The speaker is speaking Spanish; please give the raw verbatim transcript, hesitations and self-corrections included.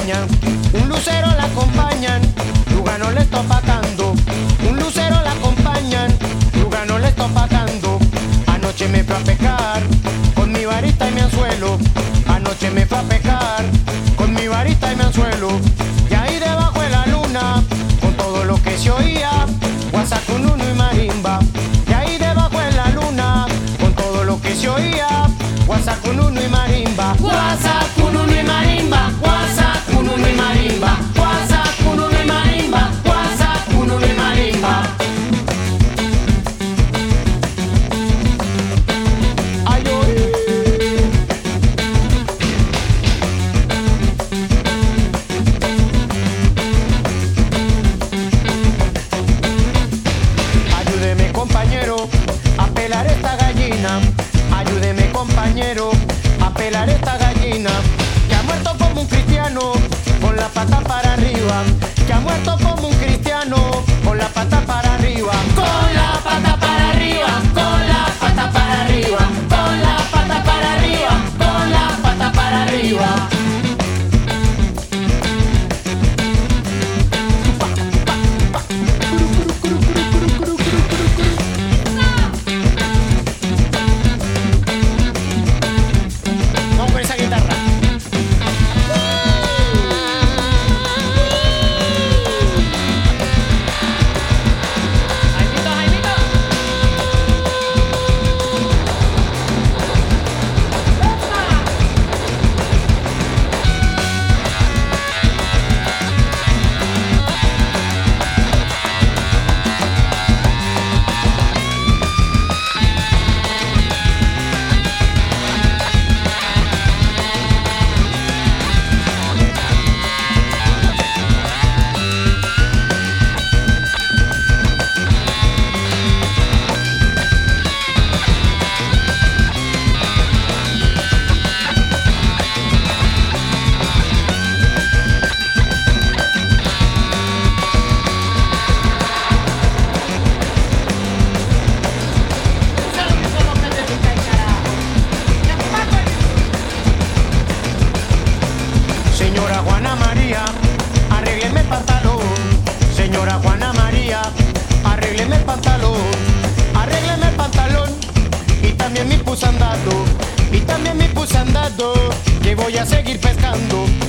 acompañan, un lucero la acompañan, Lugano le está opacando, un lucero la acompañan, Lugano le está opacando. Anoche me fue a pecar con mi varita y mi anzuelo, anoche me fue a pecar con mi varita y mi anzuelo, y ahí debajo de la luna, con todo lo que se oía, guasacununo y marimba, y ahí debajo de la luna, con todo lo que se oía, guasacununo y marimba, guasacununo y marimba, guasacununo y marimba, guasacununo y marimba, guasacununo y marimba. Ay, oye. Ayúdeme, compañero, a pelar esta gallina. Ayúdeme, compañero, a pelar esta gallina, que ha muerto como un cristiano, con la pata para arriba, que ha muerto como un cristiano, con la pata para arriba, con la pata para arriba, con la pata para arriba, con la pata para arriba, con la pata para arriba. Vamos con esa guitarra. Jaimito, Jaimito. Señora Juana María, arrégleme el pantalón. Señora Juana María, arrégleme el pantalón. Arrégleme el pantalón y también mi pusandado, y también mi pusandado, que voy a seguir pescando.